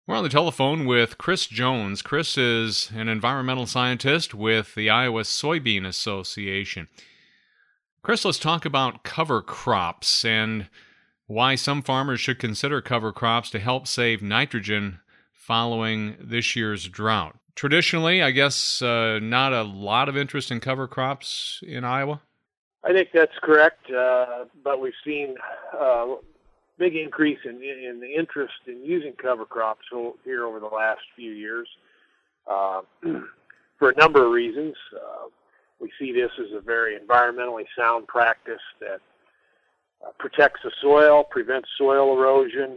We're on the telephone with Chris Jones. Chris is an environmental scientist with the Iowa Soybean Association. Chris, let's talk about cover crops and why some farmers should consider cover crops to help save nitrogen following this year's drought. Traditionally, I guess not a lot of interest in cover crops in Iowa? I think that's correct, but we've seen a big increase in the interest in using cover crops here over the last few years for a number of reasons. We see this as a very environmentally sound practice that protects the soil, prevents soil erosion,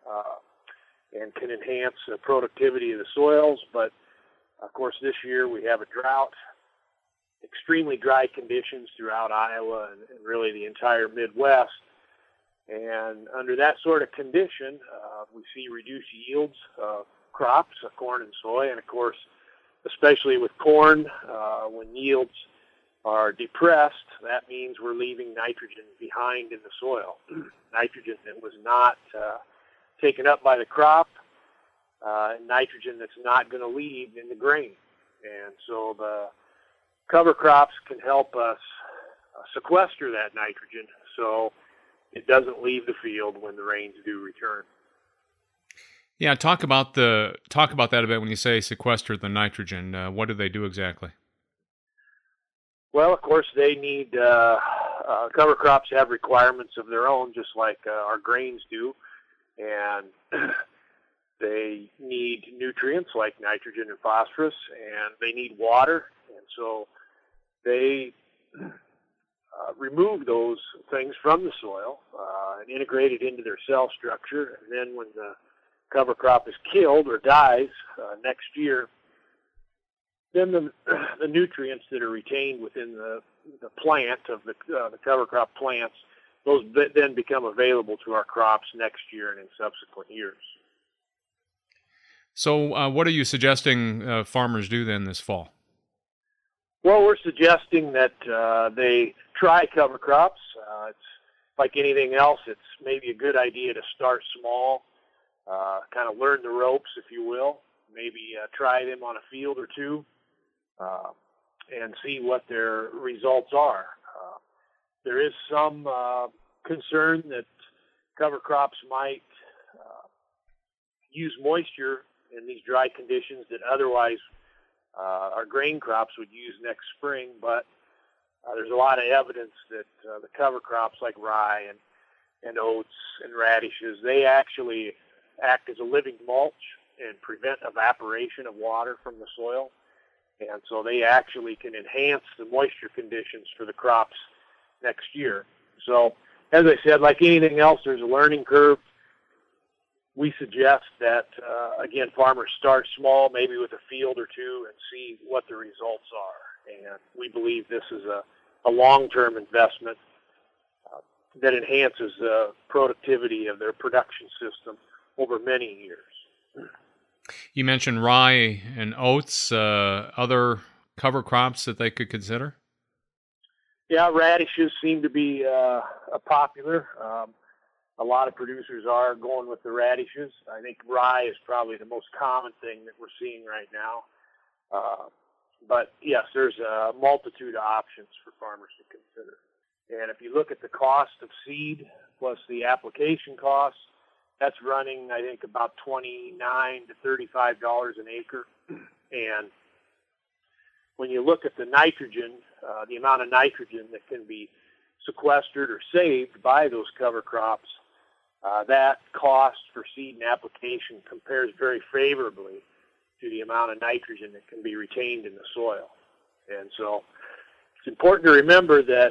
and can enhance the productivity of the soils. But, of course, this year we have a drought, extremely dry conditions throughout Iowa and really the entire Midwest. And under that sort of condition, we see reduced yields of crops, of corn and soy. And, of course, especially with corn, when yields are depressed, that means we're leaving nitrogen behind in the soil. Nitrogen that was not taken up by the crop, nitrogen that's not going to leave in the grain. And so the cover crops can help us sequester that nitrogen so it doesn't leave the field when the rains do return. Yeah, talk about that a bit when you say sequester the nitrogen. What do they do exactly? Well, of course, they need cover crops have requirements of their own, just like our grains do, and they need nutrients like nitrogen and phosphorus, and they need water, and so they remove those things from the soil and integrate it into their cell structure. And then when the cover crop is killed or dies next year, then the nutrients that are retained within the plant of the cover crop plants, those then become available to our crops next year and in subsequent years. So what are you suggesting farmers do then this fall? Well, we're suggesting that they try cover crops. It's like anything else. It's maybe a good idea to start small, kind of learn the ropes, if you will. Maybe try them on a field or two and see what their results are. There is some concern that cover crops might use moisture in these dry conditions that otherwise our grain crops would use next spring, but there's a lot of evidence that the cover crops like rye and oats and radishes, they actually act as a living mulch and prevent evaporation of water from the soil. And so they actually can enhance the moisture conditions for the crops next year. So, as I said, like anything else, there's a learning curve. We suggest that, again, farmers start small, maybe with a field or two, and see what the results are. And we believe this is a long-term investment that enhances the productivity of their production system over many years. You mentioned rye and oats, other cover crops that they could consider? Yeah, radishes seem to be popular. A lot of producers are going with the radishes. I think rye is probably the most common thing that we're seeing right now. But yes, there's a multitude of options for farmers to consider. And if you look at the cost of seed plus the application costs, that's running, I think, about $29 to $35 an acre. And when you look at the nitrogen, the amount of nitrogen that can be sequestered or saved by those cover crops, that cost for seed and application compares very favorably to the amount of nitrogen that can be retained in the soil. And so it's important to remember that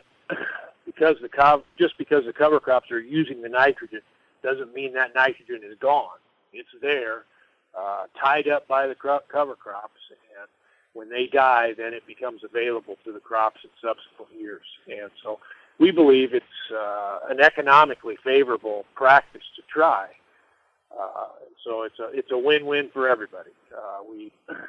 just because the cover crops are using the nitrogen doesn't mean that nitrogen is gone. It's there, tied up by the cover crops, and when they die, then it becomes available to the crops in subsequent years. And so we believe it's an economically favorable practice to try. So it's a win-win for everybody. We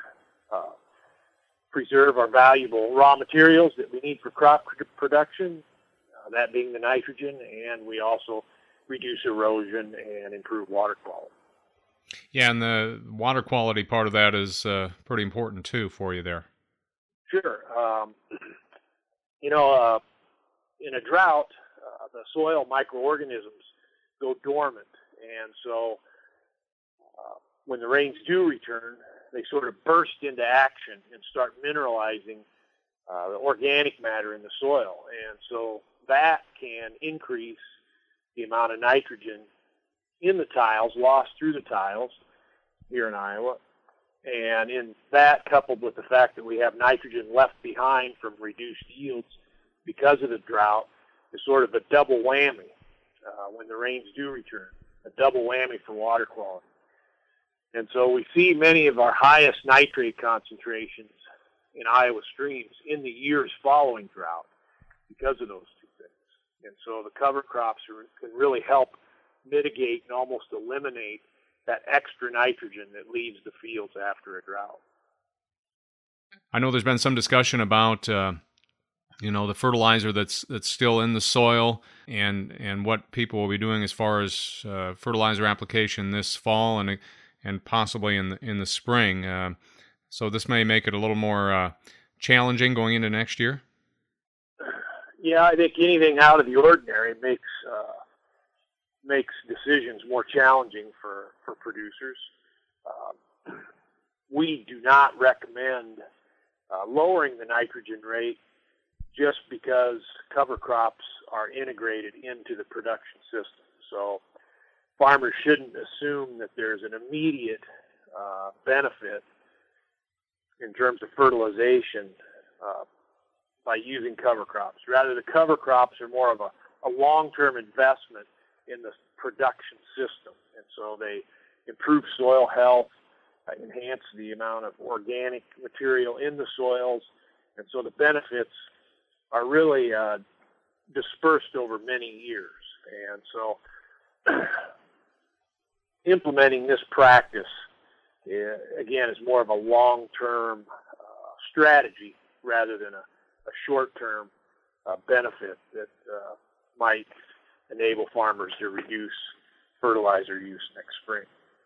preserve our valuable raw materials that we need for crop production, that being the nitrogen, and we also reduce erosion and improve water quality. Yeah, and the water quality part of that is pretty important too for you there. Sure. You know, in a drought, the soil microorganisms go dormant, and so when the rains do return, they sort of burst into action and start mineralizing the organic matter in the soil, and so that can increase the amount of nitrogen in the tiles, lost through the tiles here in Iowa. And in that, coupled with the fact that we have nitrogen left behind from reduced yields because of the drought, is sort of a double whammy when the rains do return, a double whammy for water quality. And so we see many of our highest nitrate concentrations in Iowa streams in the years following drought because of those two things. And so the cover crops can really help mitigate and almost eliminate that extra nitrogen that leaves the fields after a drought. I know there's been some discussion about the fertilizer that's still in the soil and what people will be doing as far as fertilizer application this fall and possibly in the spring. So this may make it a little more challenging going into next year. Yeah, I think anything out of the ordinary makes decisions more challenging for producers. We do not recommend lowering the nitrogen rate just because cover crops are integrated into the production system. So farmers shouldn't assume that there's an immediate benefit in terms of fertilization by using cover crops. Rather, the cover crops are more of a long-term investment in the production system. And so they improve soil health, enhance the amount of organic material in the soils. And so the benefits are really dispersed over many years. And so implementing this practice, again, is more of a long-term strategy rather than a short-term benefit that might enable farmers to reduce fertilizer use next spring.